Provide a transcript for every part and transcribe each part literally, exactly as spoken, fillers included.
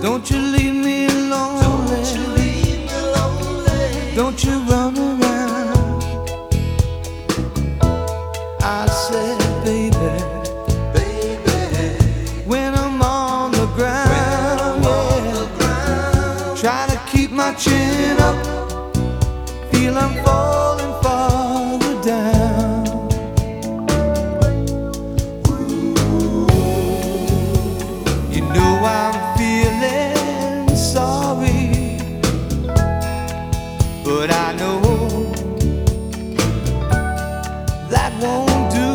Don't you leave me lonely. Don't you leave me lonely. Don't you run around. I said, baby, baby, when I'm on the ground, when I'm on yeah, the ground, try to keep my chin up, feel I'm falling farther down. You know I'm feeling sorry, but I know that won't do.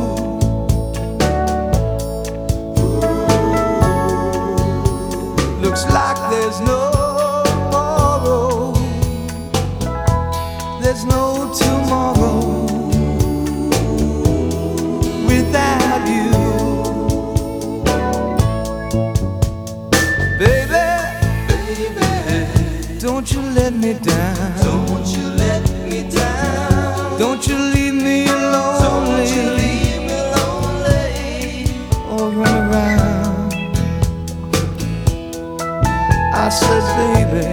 Looks like there's no tomorrow. There's no tomorrow without you, baby. baby. Don't you let me down. Don't you let me down. Don't you leave me lonely. Don't you leave me lonely. Or run around. I said, baby,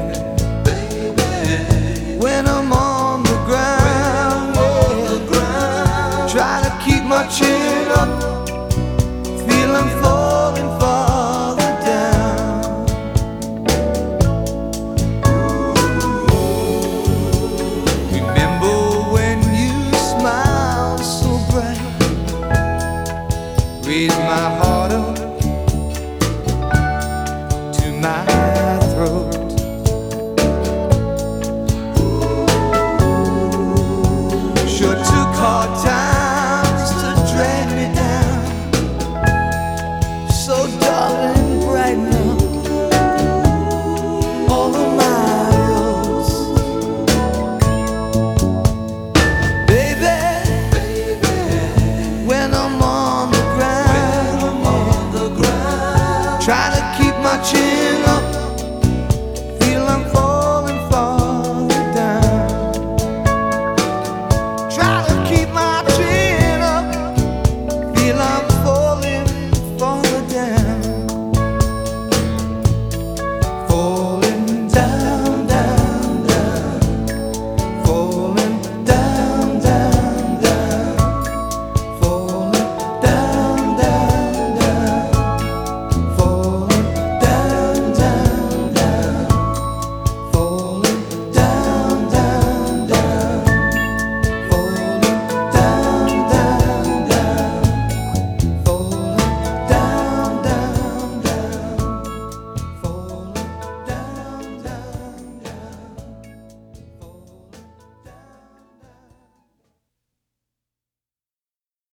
baby, when I'm on the ground, when I'm on yeah, the ground, try to keep my chin up, feel I'm falling farther down. Remember when you smiled so bright, raised my heart up to my throat. Sure took hard times to drag me down. So darling, brighten up all of my roads, baby. baby. When I'm on the ground, When I'm on the ground, try to keep my chin